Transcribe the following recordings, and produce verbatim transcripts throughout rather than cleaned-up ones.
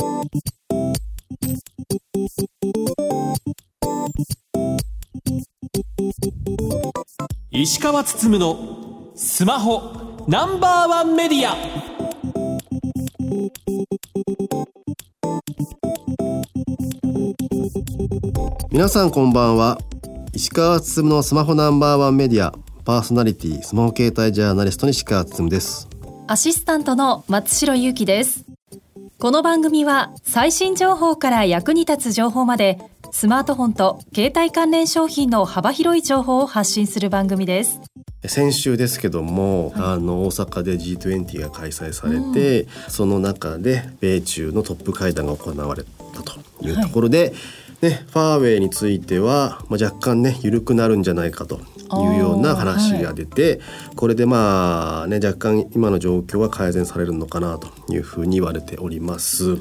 石川つつむのスマホナンバーワンメディア。 皆さんこんばんは。石川つつむのスマホナンバーワンメディアパーソナリティスマホ携帯ジャーナリストの石川つつむです。 アシスタントの松代ゆうきです。この番組は最新情報から役に立つ情報までスマートフォンと携帯関連商品の幅広い情報を発信する番組です。 先週ですけども、はい、あの大阪で ジートゥエンティー が開催されて、うん、その中で米中のトップ会談が行われたというところで、はいね、ファーウェイについては、まあ、若干ね緩くなるんじゃないかというような話が出て、はい、これでまあね若干今の状況は改善されるのかなというふうに言われております。はい、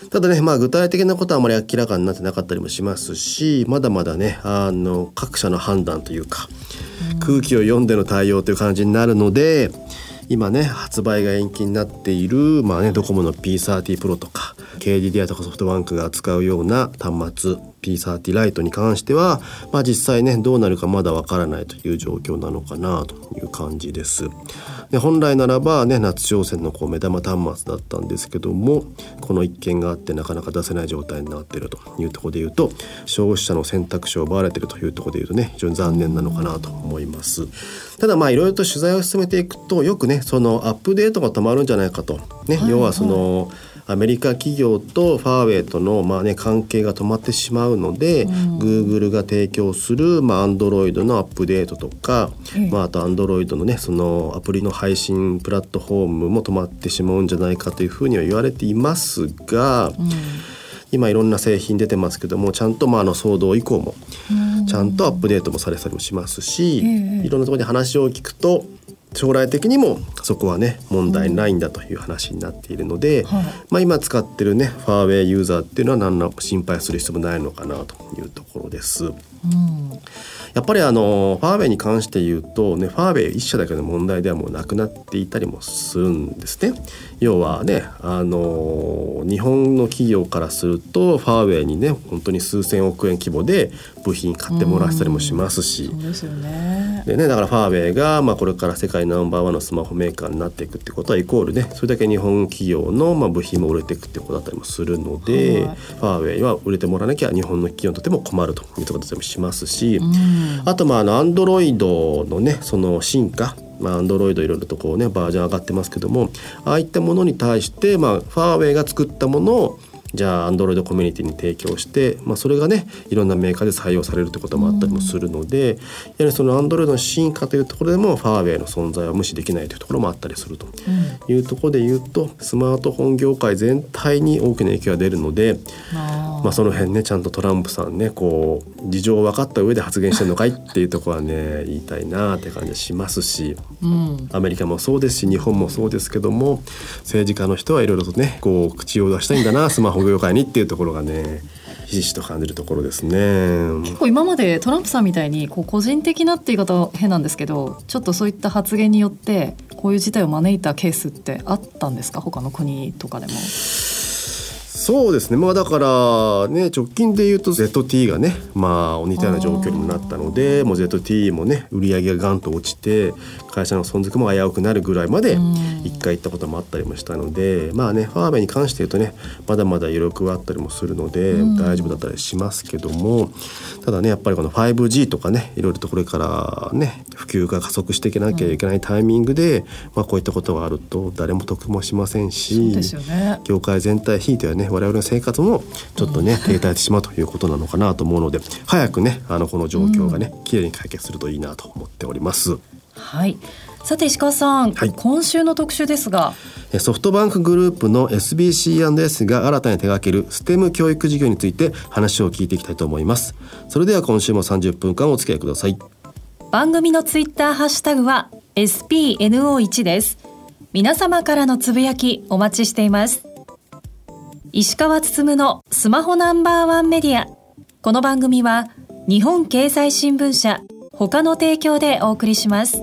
ただね、まあ、具体的なことはあまり明らかになってなかったりもしますし、まだまだねあの各社の判断というか、うん、空気を読んでの対応という感じになるので、今ね発売が延期になっている、まあね、ドコモの ピーサーティー プロとか ケーディーディー とかソフトバンクが扱うような端末 ピーサーティー ライトに関しては、まあ、実際ねどうなるかまだわからないという状況なのかなという感じです。で本来ならばね夏商戦のこう目玉端末だったんですけども、この一件があってなかなか出せない状態になっているというところでいうと、消費者の選択肢を奪われているというところでいうとね非常に残念なのかなと思います。ただまあいろいろと取材を進めていくと、よくねそのアップデートが止まるんじゃないかと、ね、はいはい、要はそのアメリカ企業とファーウェイとのまあ、ね、関係が止まってしまうので、うん、Google が提供する、まあ、Android のアップデートとか、うんまあ、あと Android のねそのアプリの配信プラットフォームも止まってしまうんじゃないかというふうには言われていますが、うん、今いろんな製品出てますけども、ちゃんとまああの騒動以降もちゃんとアップデートもされたりもしますし、うん、いろんなところで話を聞くと将来的にもそこはね問題ないんだという話になっているので、うんはいまあ、今使ってるねファーウェイユーザーっていうのは何ら心配する必要もないのかなというところです。うん、やっぱりあのファーウェイに関して言うとね、ファーウェイ一社だけの問題ではもうなくなっていたりもするんですね。要はねあの日本の企業からするとファーウェイにね本当に数千億円規模で部品買ってもらったりもしますし、 そうですよね。 でねだからファーウェイがまあこれから世界ナンバーワンのスマホメーカーになっていくってことはイコールねそれだけ日本企業のまあ部品も売れていくってことだったりもするので、はい、ファーウェイは売れてもらわなきゃ日本の企業にとっても困るというところだったりもしますし、うんあとまああの Android のねその進化、まあ、Android いろいろとこうねバージョン上がってますけども、ああいったものに対してまあファーウェイが作ったものをじゃあ Android コミュニティに提供して、まあ、それがねいろんなメーカーで採用されるってこともあったりもするので、うん、やはりその Android の進化というところでもファーウェイの存在は無視できないというところもあったりするというところで言うと、スマートフォン業界全体に大きな影響が出るので、あまあ、その辺ねちゃんとトランプさんねこう事情を分かった上で発言してるのかいっていうところはね言いたいなって感じがしますし、うん、アメリカもそうですし日本もそうですけども、政治家の人はいろいろとねこう口を出したいんだなスマホ業界にっていうところがねひしひしと感じるところですね。 結構今までトランプさんみたいにこう個人的なっていう言い方は変なんですけど、ちょっとそういった発言によってこういう事態を招いたケースってあったんですか、他の国とかでも。 そうですね、まあ、だからね直近で言うと ゼットティー がねまあ似たような状況にもなったので、もう ゼットティー もね売り上げがガンと落ちて会社の存続も危うくなるぐらいまで一回行ったこともあったりもしたので、まあねファーウェイに関して言うとねまだまだ余力はあったりもするので大丈夫だったりしますけども、ただねやっぱりこの ファイブジー とかねいろいろとこれからね普及が加速していかなきゃいけないタイミングで、まあ、こういったことがあると誰も得もしませんし、 そうですよね、 業界全体ひいてはね我々の生活もちょっとね停滞してしまうということなのかなと思うので、早くねあのこの状況がねきれいに解決するといいなと思っております。 はい、さて石川さん、はい、今週の特集ですが、 ソフトバンクグループの エスビーシーアンドエス が新たに手掛ける ステム 教育事業について話を聞いていきたいと思います。それでは今週もさんじゅっぷんかんお付き合いください。 番組のツイッターハッシュタグは エスピーエヌオーワン です。皆様からのつぶやきお待ちしています。石川つつむのスマホナンバーワンメディア。この番組は日本経済新聞社他の提供でお送りします。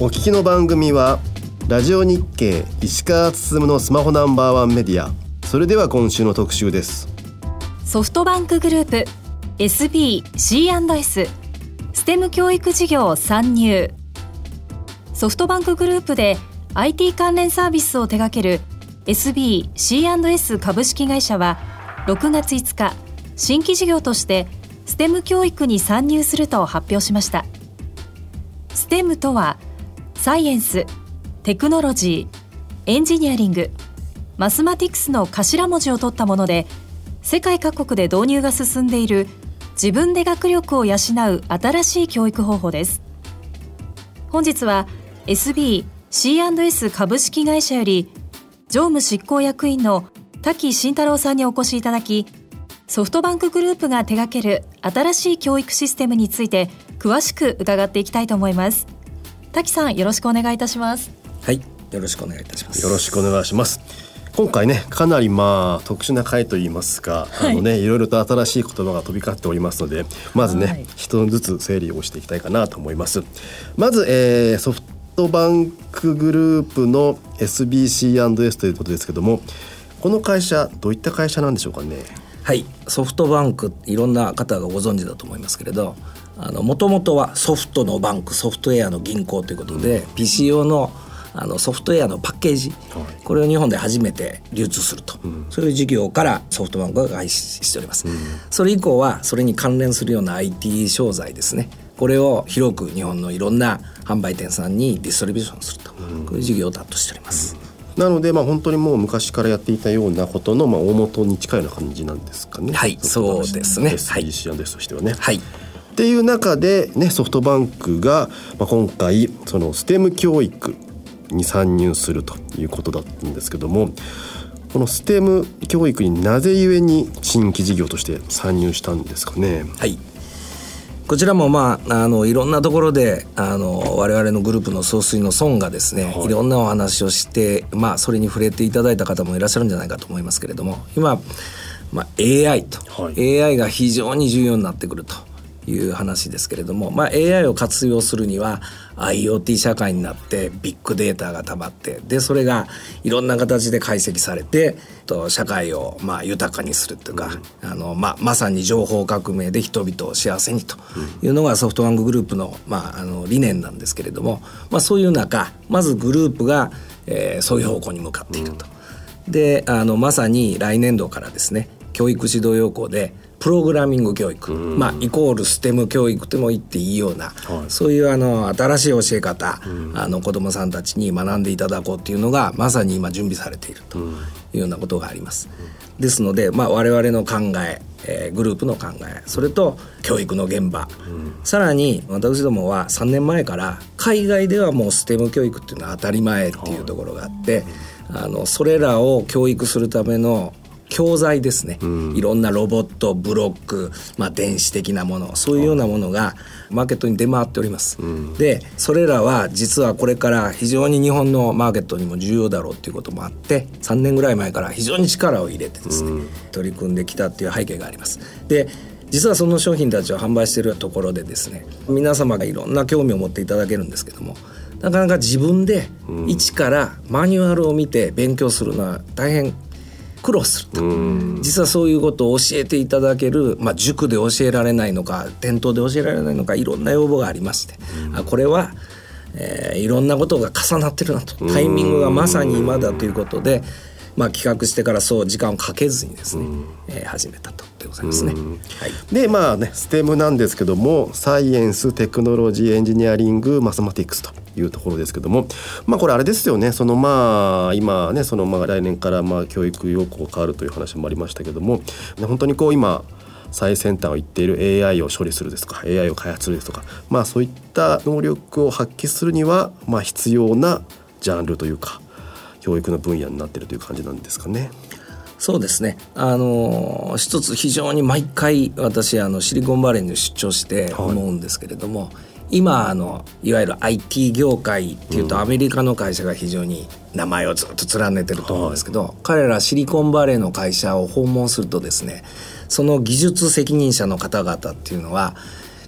お聞きの番組はラジオ日経石川つつむのスマホナンバーワンメディア。それでは今週の特集です。 ソフトバンクグループ エスビーシーアンドエス ステム教育事業参入。ソフトバンクグループで アイティー 関連サービスを手掛ける エスビーシーアンドエス 株式会社はろくがついつか新規事業としてステム教育に参入すると発表しました。ステムとはサイエンス、テクノロジー、エンジニアリング、マスマティクスの頭文字を取ったもので、世界各国で導入が進んでいる自分で学力を養う新しい教育方法です。本日は エスビーシーアンドエス 株式会社より常務執行役員の滝慎太郎さんにお越しいただき、ソフトバンクグループが手掛ける新しい教育システムについて詳しく伺っていきたいと思います。滝さん、よろしくお願いいたします。 はい、よろしくお願いいたします。 よろしくお願いします。今回ね、かなりまあ特殊な回といいますか、はい、あのね、いろいろと新しい言葉が飛び交っておりますので、まずね、はい、一つずつ整理をしていきたいかなと思います。まず、えー、ソフトバンクグループの エスビーシーアンドエス ということですけども、この会社どういった会社なんでしょうかね。 はい、ソフトバンク、いろんな方がご存知だと思いますけれど、もともとはソフトのバンク、ソフトウェアの銀行ということで、うん、ピーシー 用のあのソフトウェアのパッケージ、はい、これを日本で初めて流通すると、うん、そういう事業からソフトバンクが開始しております、うん、それ以降はそれに関連するような アイティー 商材ですね、これを広く日本のいろんな販売店さんにディストリビューションすると、うん、こういう事業を担当しております、 うん、なので、まあ、本当にもう昔からやっていたようなことの、まあ、大元に近いような感じなんですかね。 はい、そうですね。 エスビーシーアンドエス としてはね、 はい、 っていう中で、ね、ソフトバンクが、まあ、今回そのステム教育に参入するということだったんですけども、このステム教育になぜゆえに新規事業として参入したんですかね。 はい、こちらも、まあ、あのいろんなところであの我々のグループの総帥の孫がですね、はい、いろんなお話をして、まあ、それに触れていただいた方もいらっしゃるんじゃないかと思いますけれども、今、まあ、エーアイ と、はい、エーアイ が非常に重要になってくるという話ですけれども、まあ、エーアイ を活用するには アイオーティー 社会になってビッグデータがたまって、でそれがいろんな形で解析されてと社会をまあ豊かにするというか、うん、あのまあ、まさに情報革命で人々を幸せにというのがソフトバンクグループの、まあ、あの理念なんですけれども、まあ、そういう中まずグループが、えー、そういう方向に向かっていると、うん、であのまさに来年度からですね、教育指導要項でプログラミング教育、うん、まあ、イコールステム教育とも言っていいような、はい、そういうあの新しい教え方、うん、あの子どもさんたちに学んでいただこうというのがまさに今準備されているというようなことがあります、うん、ですので、まあ、我々の考ええー、グループの考え、それと教育の現場、うん、さらに私どもはさんねんまえから海外ではもうステム教育っていうのは当たり前っていうところがあって、はい、あのそれらを教育するための教材ですね、うん、いろんなロボット、ブロック、まあ、電子的なもの、そういうようなものがマーケットに出回っております、うん、でそれらは実はこれから非常に日本のマーケットにも重要だろうということもあって、さんねんぐらい前から非常に力を入れてですね、うん、取り組んできたっていう背景があります。で実はその商品たちを販売しているところでですね、皆様がいろんな興味を持っていただけるんですけども、なかなか自分で一からマニュアルを見て勉強するのは大変苦労すると。実はそういうことを教えていただける、まあ、塾で教えられないのか店頭で教えられないのか、いろんな要望がありまして、あこれは、えー、いろんなことが重なってるなと、タイミングがまさに今だということで、まあ、企画してからそう時間をかけずにですね、えー、始めたとでございますね、はい、 でまあね、ステムなんですけども、サイエンス、テクノロジー、エンジニアリング、マスマティクスというところですけども、まあこれあれですよね、そのまあ今ね、そのまあ来年からまあ教育要項が変わるという話もありましたけども、本当にこう今最先端を言っている エーアイ を処理するですとか エーアイ を開発するですとか、まあそういった能力を発揮するにはまあ必要なジャンルというか教育の分野になっているという感じなんですかね。 そうですね、あの一つ非常に毎回私あのシリコンバレーに出張して思うんですけれども、はい、今あのいわゆる アイティー 業界っていうとアメリカの会社が非常に名前をずっと連ねてると思うんですけど、はい、彼らシリコンバレーの会社を訪問するとですね、その技術責任者の方々っていうのは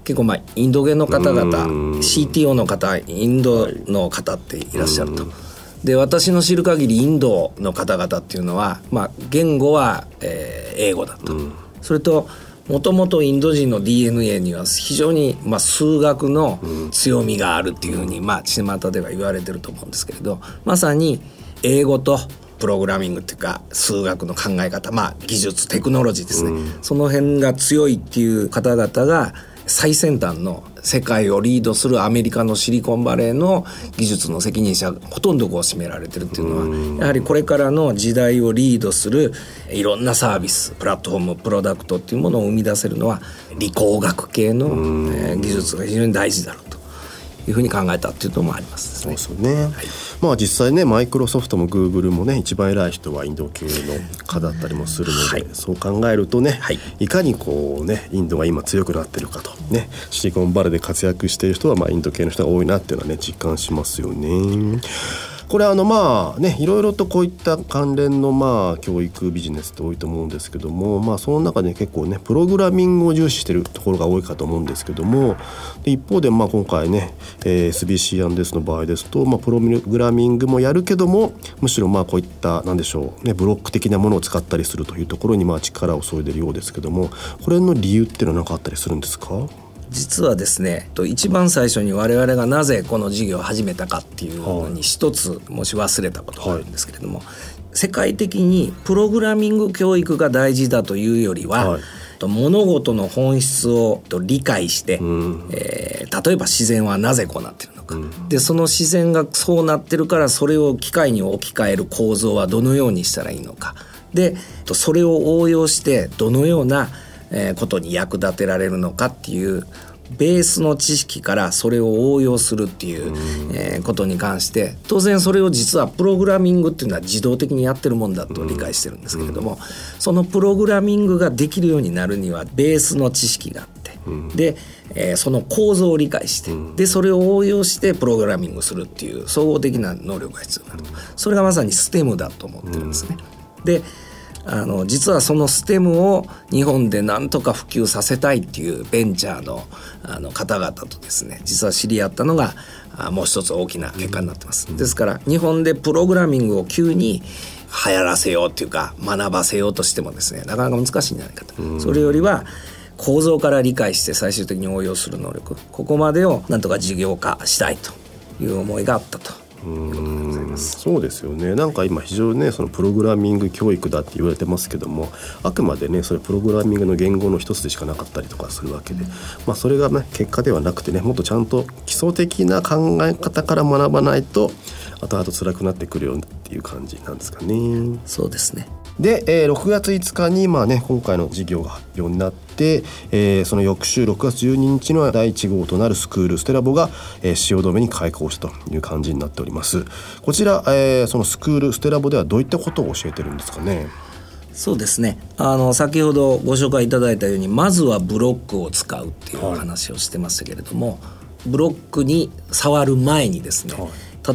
結構まあインド系の方々 シーティーオー の方インドの方っていらっしゃると。で私の知る限りインドの方々っていうのは、まあ、言語は、えー、英語だと、うん、それともともとインド人の ディーエヌエー には非常に、まあ、数学の強みがあるっていうふうに、まあ、巷では言われてると思うんですけれど、まさに英語とプログラミングっていうか数学の考え方、まあ、技術テクノロジーですね、うん、その辺が強いっていう方々が最先端の世界をリードするアメリカのシリコンバレーの技術の責任者がほとんどこう占められてるっていうのは、やはりこれからの時代をリードするいろんなサービス、プラットフォーム、プロダクトっていうものを生み出せるのは理工学系の技術が非常に大事だろうというふうに考えたっていうのもありますね。 そうですね、はい、まあ実際ねマイクロソフトもグーグルもね一番偉い人はインド系の方だったりもするので、はい、そう考えるとね、はい、いかにこうねインドが今強くなってるかとね、シリコンバレーで活躍している人はまあインド系の人が多いなっていうのはね実感しますよね。これあのまあねいろいろとこういった関連のまあ教育ビジネスって多いと思うんですけども、まあその中で結構ねプログラミングを重視しているところが多いかと思うんですけども、で一方でまあ今回ね、えー、エスビーシーアンドエス の場合ですと、まあ、プログラミングもやるけどもむしろまあこういったなんでしょうねブロック的なものを使ったりするというところにまあ力を注いでいるようですけども、これの理由っていうのは何かあったりするんですか？ 実はですね一番最初に我々がなぜこの事業を始めたかっていうのに一つもし忘れたことがあるんですけれども、はい、世界的にプログラミング教育が大事だというよりは、はい、物事の本質を理解して、うんえー、例えば自然はなぜこうなっているのか、うん、でその自然がそうなってるからそれを機械に置き換える構造はどのようにしたらいいのかでそれを応用してどのようなことに役立てられるのかっていうベースの知識からそれを応用するっていう、えー、ことに関して当然それを実はプログラミングっていうのは自動的にやってるもんだと理解してるんですけれども、そのプログラミングができるようになるにはベースの知識があってで、えー、その構造を理解してでそれを応用してプログラミングするっていう総合的な能力が必要になると、それがまさにステムだと思ってるんですね。であの実はそのステムを日本でなんとか普及させたいっていうベンチャー の, あの方々とですね実は知り合ったのがあもう一つ大きな結果になってます、うん、ですから日本でプログラミングを急に流行らせようっていうか学ばせようとしてもですねなかなか難しいんじゃないかと、うん、それよりは構造から理解して最終的に応用する能力ここまでをなんとか事業化したいという思いがあったとうーんそうですよね。なんか今非常にねそのプログラミング教育だって言われてますけどもあくまでねそれプログラミングの言語の一つでしかなかったりとかするわけで、まあ、それがね結果ではなくてねもっとちゃんと基礎的な考え方から学ばないと後々辛くなってくるよっていう感じなんですかね。 そうですね。 で、えー、ろくがついつかに、まあね、今回の事業が発表になって、えー、その翌週ろくがつじゅうににちのだいいち号となるスクールステラボが、えー、汐留に開校したという感じになっております。こちら、えー、そのスクールステラボではどういったことを教えてるんですかね。 そうですねあの先ほどご紹介いただいたようにまずはブロックを使うっていう話をしてましたけれども、はい、ブロックに触る前にですね、はい、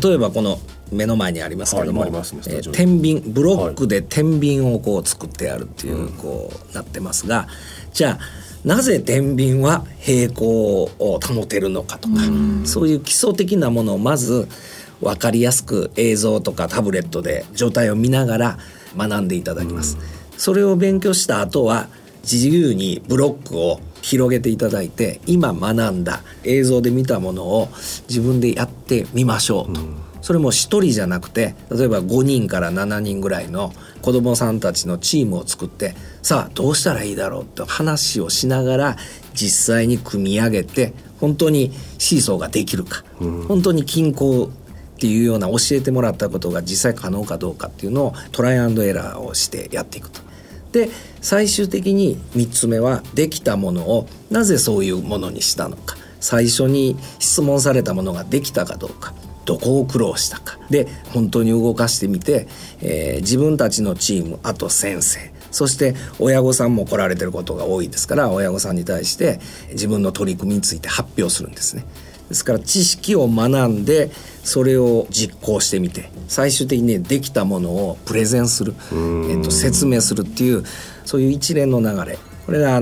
例えばこの目の前にありますけども、はいねえー、天秤ブロックで天秤をこう作ってあるっていう、はい、こうなってますが、じゃあなぜ天秤は平行を保てるのかとか、うそういう基礎的なものをまず分かりやすく映像とかタブレットで状態を見ながら学んでいただきます。それを勉強した後は自由にブロックを広げていただいて今学んだ映像で見たものを自分でやってみましょうと、それも一人じゃなくて例えばごにんからななにんぐらいの子どもさんたちのチームを作ってさあどうしたらいいだろうと話をしながら実際に組み上げて本当にシーソーができるか、うん、本当に均衡っていうような教えてもらったことが実際可能かどうかっていうのをトライアンドエラーをしてやっていくと。で最終的にみっつめはできたものをなぜそういうものにしたのか、最初に質問されたものができたかどうか、どこを苦労したかで本当に動かしてみて、えー、自分たちのチームあと先生そして親御さんも来られてることが多いですから親御さんに対して自分の取り組みについて発表するんですね。ですから知識を学んでそれを実行してみて最終的に、ね、できたものをプレゼンする、えっと、説明するっていうそういう一連の流れ、これがあの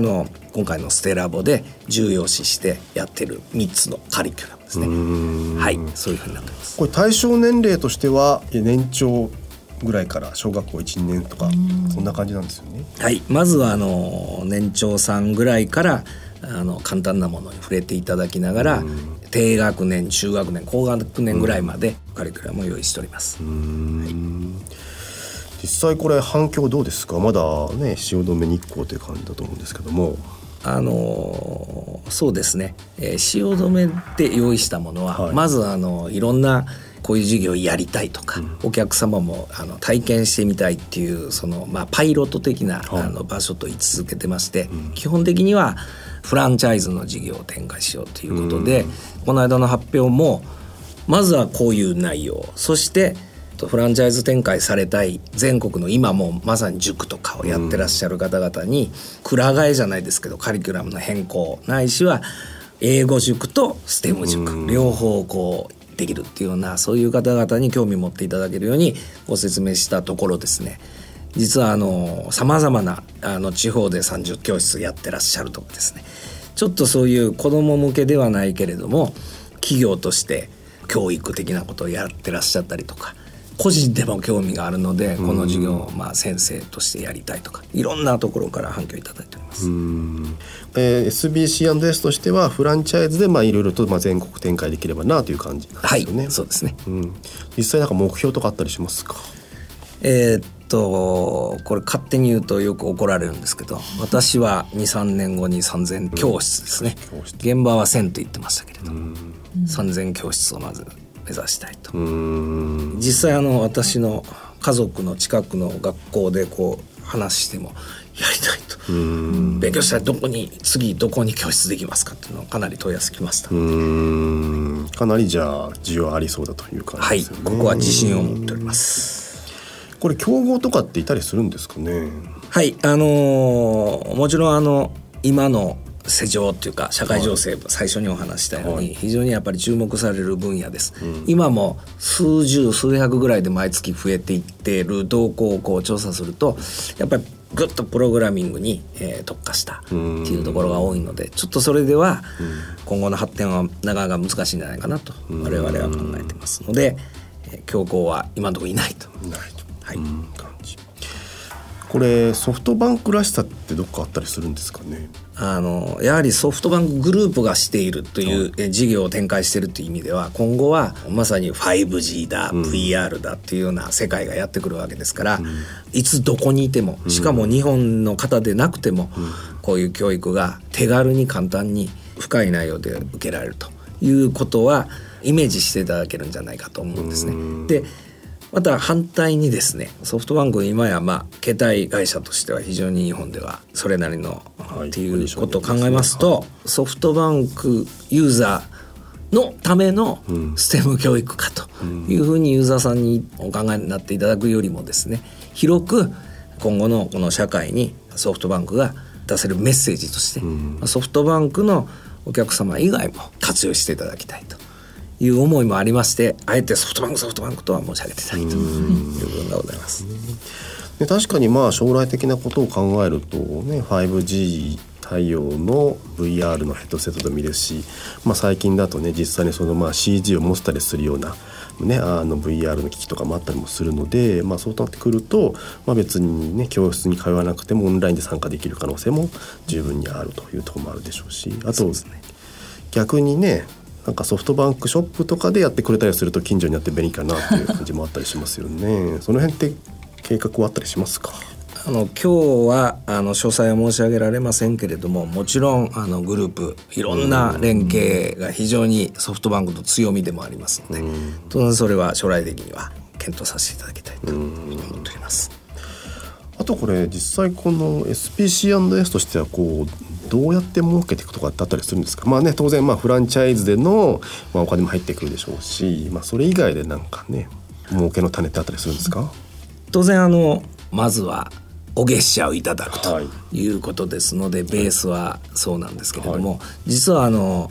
今回のステラボで重要視してやってるみっつのカリキュラムですね。はい、そういうふうになってます。 これ対象年齢としては年長ぐらいから小学校いち、にねんとかそんな感じなんですよね。 はい、まずはあの年長さんぐらいからあの簡単なものに触れていただきながら低学年、中学年、高学年ぐらいまでカリキュラムを用意しております。 うーん、はい、実際これ反響どうですか？まだね汐留日光という感じだと思うんですけども。 あのそうですね、えー、汐留で用意したものは、はい、まずあのいろんなこういう授業をやりたいとか、うん、お客様もあの体験してみたいっていうその、まあ、パイロット的な、はい、あの場所と位置づけてまして、うん、基本的にはフランチャイズの事業を展開しようということで、うん、この間の発表もまずはこういう内容、そしてフランチャイズ展開されたい全国の今もまさに塾とかをやってらっしゃる方々にくら替えじゃないですけどカリキュラムの変更ないしは英語塾とステム塾両方こうできるっていうようなそういう方々に興味持っていただけるようにご説明したところですね、実はあの様々なあの地方でさんじゅうきょうしつやってらっしゃるとかですね、ちょっとそういう子ども向けではないけれども企業として教育的なことをやってらっしゃったりとか個人でも興味があるのでこの授業をまあ先生としてやりたいとかいろんなところから反響いただいております。 うーん、えー、エスビーシーアンドエス としてはフランチャイズでまあいろいろとまあ全国展開できればなという感じなんですよね。 はい、そうですね、 うん、実際なんか目標とかあったりしますか？ えー、っとこれ勝手に言うとよく怒られるんですけど私は にさんねんごにさんぜんきょうしつですね、うん、現場はせんと言ってましたけれども、うん、さんぜんきょうしつをまず目指したいと。うーん、実際あの私の家族の近くの学校でこう話してもやりたいと、うーん、勉強したらどこに次どこに教室できますかっていうのをかなり問い合わせきました。 うーん、かなりじゃあ需要ありそうだという感じですよね。 はい、ここは自信を持っております。 これ競合とかっていたりするんですかね？はい、 あのー、もちろんあの今の世情というか社会情勢、はい、最初にお話したように、はい、非常にやっぱり注目される分野です、うん、今も数十数百ぐらいで毎月増えていっている動向をこう調査するとやっぱりぐっとプログラミングに、えー、特化したっていうところが多いのでちょっとそれでは今後の発展はなかなか難しいんじゃないかなと我々は考えてますので、えー、競合は今のところいないと。 いないと、はい、感じ。これソフトバンクらしさってどっかあったりするんですかね？ あのやはりソフトバンクグループがしているという、はい、事業を展開しているという意味では今後はまさに ファイブジー だ、うん、ブイアール だっていうような世界がやってくるわけですから、うん、いつどこにいてもしかも日本の方でなくても、うん、こういう教育が手軽に簡単に深い内容で受けられるということはイメージしていただけるんじゃないかと思うんですね。うん、でまた反対にですねソフトバンク今やまあ携帯会社としては非常に日本ではそれなりのっていうことを考えますとソフトバンクユーザーのためのステム教育かというふうにユーザーさんにお考えになっていただくよりもですね広く今後のこの社会にソフトバンクが出せるメッセージとしてソフトバンクのお客様以外も活用していただきたいという思いもありましてあえてソフトバンクソフトバンクとは申し上げてないという部分がございます。 で確かにまあ将来的なことを考えるとね ファイブジー 対応の ブイアール のヘッドセットでもいいですし、まあ、最近だとね実際にそのまあ シージー を持ったりするような、ね、あの ブイアール の機器とかもあったりもするので、まあ、そうなってくると、まあ、別にね教室に通わなくてもオンラインで参加できる可能性も十分にあるというところもあるでしょうしあとですね逆にねなんかソフトバンクショップとかでやってくれたりすると近所にあって便利かなという感じもあったりしますよね。その辺って計画はあったりしますか？ あの今日はあの詳細は申し上げられませんけれどももちろんあのグループいろんな連携が非常にソフトバンクの強みでもありますので当然それは将来的には検討させていただきたいと思っております。 あとこれ実際この エスピーシーアンドエス としてはこうどうやって儲けていくとかってあったりするんですか？まあね当然まあフランチャイズでの、まあ、お金も入ってくるでしょうし、まあ、それ以外でなんかね儲けの種ってあったりするんですか？ 当然あのまずはお月謝をいただくということですので、はい、ベースはそうなんですけれども、はい、実はあの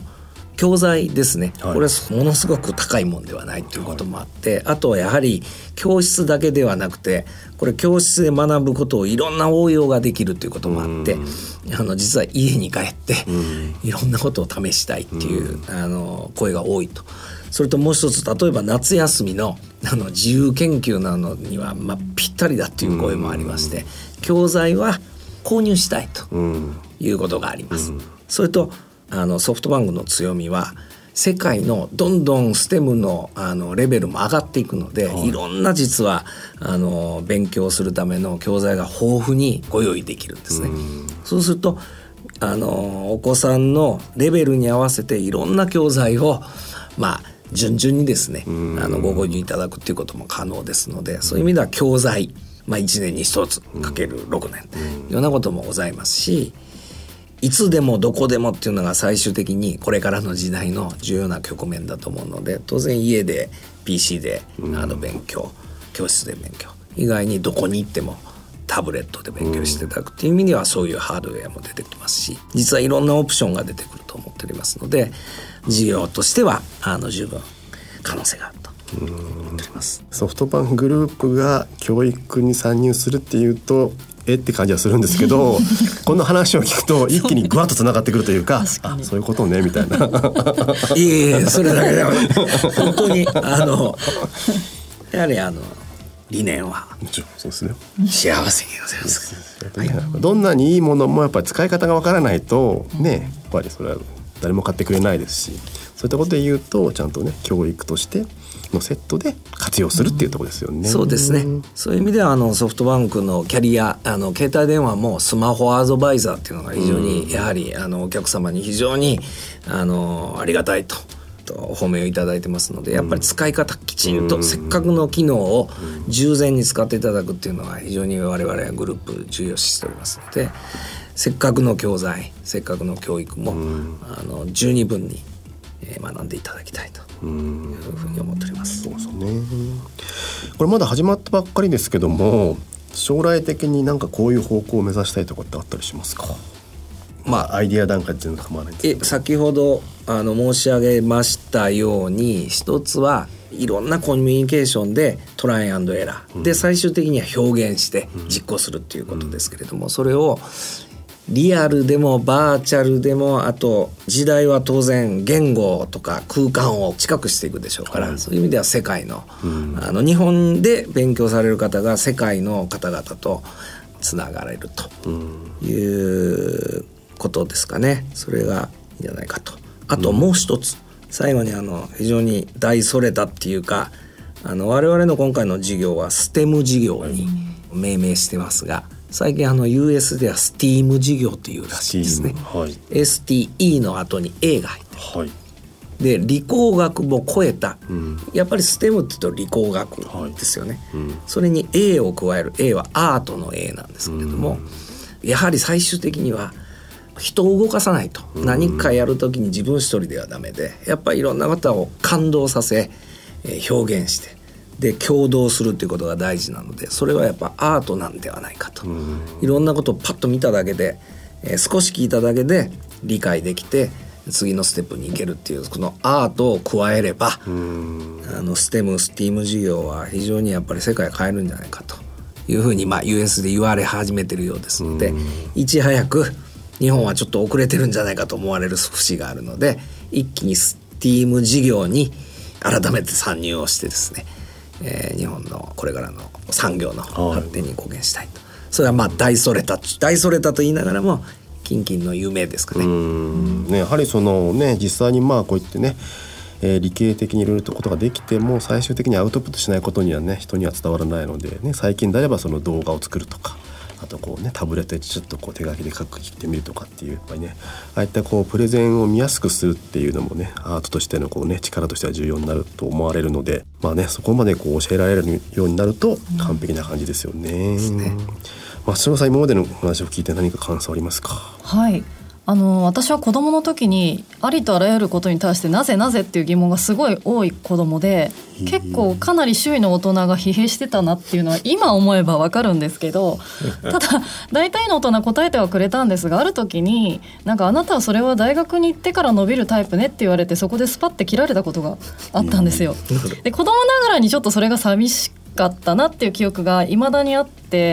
教材ですね、 はい、 これはものすごく高いもんではないということもあって、はい、あとはやはり教室だけではなくてこれ教室で学ぶことをいろんな応用ができるということもあって、あの実は家に帰っていろんなことを試したいっていうあの声が多いと。それともう一つ、例えば夏休みのあの自由研究なのにはまあぴったりだっていう声もありまして、教材は購入したいということがあります。それとあのソフトバンクの強みは世界のどんどんステム の, あのレベルも上がっていくので、はい、いろんな実はあの勉強するための教材が豊富にご用意できるんですね。うそうするとあのお子さんのレベルに合わせていろんな教材をまあ順々にですねあのご購入いただくということも可能ですので、そういう意味では教材、まあ、いちねんにひとつかけるろくねんというようなこともございますし、いつでもどこでもっていうのが最終的にこれからの時代の重要な局面だと思うので、当然家で ピーシー であの勉強、教室で勉強以外にどこに行ってもタブレットで勉強していただくっていう意味ではそういうハードウェアも出てきますし、実はいろんなオプションが出てくると思っておりますので、事業としてはあの十分可能性があると思っております。 ソフトバンクグループが教育に参入するっていうとえって感じはするんですけどこの話を聞くと一気にグワッとつながってくるというかあそういうことねみたいないえいえそれだけでは本当にあのやはりあの理念はそうですね、 幸せにございます、 はい、どんなにいいものもやっぱり使い方がわからないとね、やっぱりそれは誰も買ってくれないですし、そういったことで言うとちゃんとね教育としてのセットで活用するっていうところですよね、うん、 そうですね。そういう意味ではあのソフトバンクのキャリアあの携帯電話もスマホアドバイザーっていうのが非常にやはりあのお客様に非常にあのありがたいとお褒めをいただいてますので、やっぱり使い方きちんと、うん、せっかくの機能を従前に使っていただくっていうのは非常に我々はグループ重要視しておりますので、せっかくの教材せっかくの教育も、うん、あの十二分に学んでいただきたいというふうに思っております。 そうですね。これまだ始まったばっかりですけども、将来的になんかこういう方向を目指したいとかってあったりしますか？まあアイディア段階っていうのは構わないんですけど、 え先ほどあの申し上げましたように、一つはいろんなコミュニケーションでトライアンドエラーで最終的には表現して実行するっていうことですけれども、それをリアルでもバーチャルでも、あと時代は当然言語とか空間を近くしていくでしょうから、はい、そういう意味では世界の、うん、あの日本で勉強される方が世界の方々とつながれるということですかね。それがいいんじゃないかと。あともう一つ、うん、最後にあの非常に大それたっていうか、あの我々の今回の授業はステム事業に命名してますが、最近あの ユーエス では スティーム 事業っていうらしいですね、はい、エスティーイー の後に A が入ってる、はい、で理工学も超えた、うん、やっぱり ステム って言うと理工学ですよね、はい、うん、それに A を加える A はアートの A なんですけれども、うん、やはり最終的には人を動かさないと、うん、何かやるときに自分一人ではダメで、やっぱりいろんな方を感動させ、えー、表現してで共同するということが大事なので、それはやっぱアートなんではないかと、うん、いろんなことをパッと見ただけで、えー、少し聞いただけで理解できて次のステップに行けるっていうこのアートを加えれば、うん、あのステムスティーム事業は非常にやっぱり世界を変えるんじゃないかというふうに、まあ、ユーエス で言われ始めてるようですので、うん、いち早く日本はちょっと遅れてるんじゃないかと思われる節があるので、一気にスティーム事業に改めて参入をしてですね、えー、日本のこれからの産業の発展に貢献したいと、はい、それはまあ大それた大それたと言いながらも近々の夢ですかね。 うんね、やはりそのね実際にまあこういってね、えー、理系的にいろいろとことができても最終的にアウトプットしないことにはね人には伝わらないので、ね、最近であればその動画を作るとか、あとこうねタブレットでちょっとこう手書きで書く切ってみるとかっていう、やっぱりねああいったこうプレゼンを見やすくするっていうのもねアートとしてのこうね力としては重要になると思われるので、まあねそこまでこう教えられるようになると完璧な感じですよね。うん、ですね。松島さん、今までの話を聞いて何か感想ありますか？ はい、 あの私は子供の時にありとあらゆることに対してなぜなぜっていう疑問がすごい多い子供で、結構かなり周囲の大人が疲弊してたなっていうのは今思えばわかるんですけど、ただ大体の大人答えてはくれたんですが、ある時になんかあなたはそれは大学に行ってから伸びるタイプねって言われて、そこでスパッて切られたことがあったんですよ。で子供ながらにちょっとそれが寂しかったなっていう記憶が未だにあって、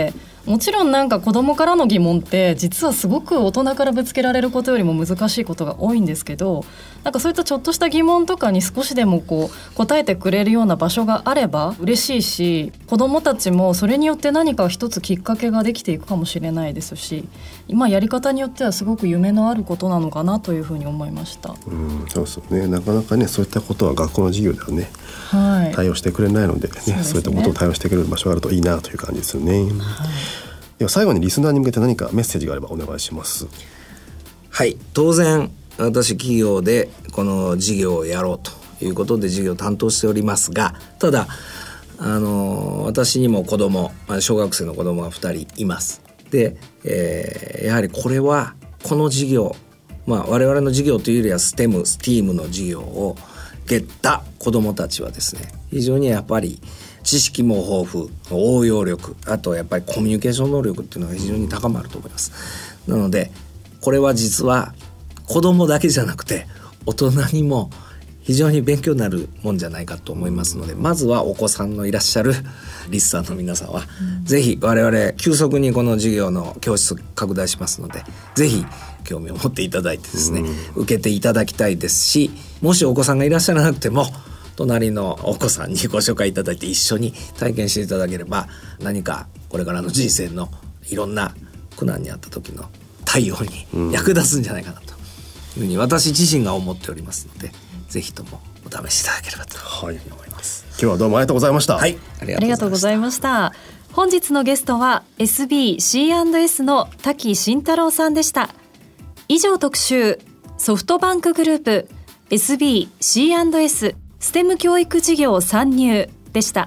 もちろんなんか子供からの疑問って実はすごく大人からぶつけられることよりも難しいことが多いんですけど、なんかそういったちょっとした疑問とかに少しでもこう答えてくれるような場所があれば嬉しいし、子供たちもそれによって何か一つきっかけができていくかもしれないですし、今やり方によってはすごく夢のあることなのかなというふうに思いました。 うん、そうそうね、なかなかねそういったことは学校の授業ではね、 はい、 対応してくれないので、ね、そうですね、 そういったことを対応してくれる場所があるといいなという感じですよね。はい、では最後にリスナーに向けて何かメッセージがあればお願いします。 はい、当然私企業でこの事業をやろうということで事業を担当しておりますが、ただあの私にも子供、小学生の子供がふたりいます。で、えー、やはりこれはこの事業、まあ、我々の事業というよりはステム、スティームの事業をゲッた子供たちはですね、非常にやっぱり知識も豊富、応用力、あとやっぱりコミュニケーション能力っていうのが非常に高まると思います。なのでこれは実は子供だけじゃなくて大人にも非常に勉強になるもんじゃないかと思いますので、まずはお子さんのいらっしゃるリスナーの皆さんは、うん、ぜひ我々急速にこの授業の教室拡大しますので、ぜひ興味を持っていただいてですね、うん、受けていただきたいですし、もしお子さんがいらっしゃらなくても隣のお子さんにご紹介いただいて一緒に体験していただければ、何かこれからの人生のいろんな苦難にあった時の対応に役立つんじゃないかなというふうに私自身が思っておりますので、ぜひともお試しいただければと思います。 はい、今日はどうもありがとうございました。 はい、 ありがとうございました。本日のゲストは エスビーシーアンドエス の滝慎太郎さんでした。以上特集、ソフトバンクグループ エスビーシーアンドエス ステム教育事業参入でした。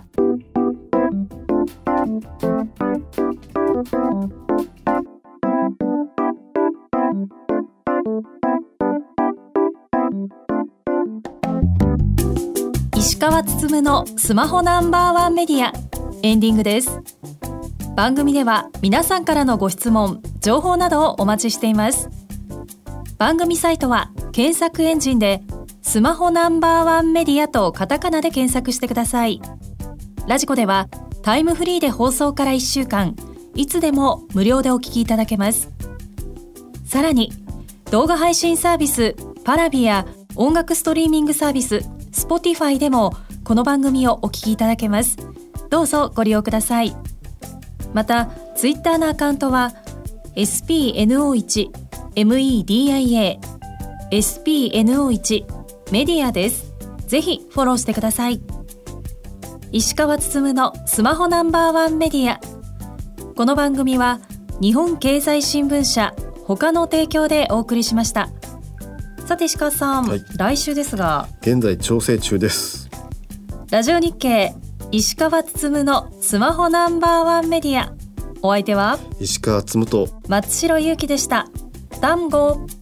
石川つつむのスマホナンバーワンメディア、エンディングです。番組では皆さんからのご質問、情報などをお待ちしています。番組サイトは検索エンジンでスマホナンバーワンメディアとカタカナで検索してください。ラジコではタイムフリーで放送からいっしゅうかん、いつでも無料でお聞きいただけます。さらに動画配信サービスパラビや音楽ストリーミングサービス Spotify でもこの番組をお聞きいただけます。どうぞご利用ください。またツイッターのアカウントは エスピーエヌオーワン メディア エスピーエヌオーワン メディアです。ぜひフォローしてください。石川つつむのスマホナンバーワンメディア。この番組は日本経済新聞社他の提供でお送りしました。さて石川さん、はい、来週ですが現在調整中です。 ラジオ日経石川つつむのスマホナンバーワンメディア、お相手は石川つむと松代ゆうきでした。単語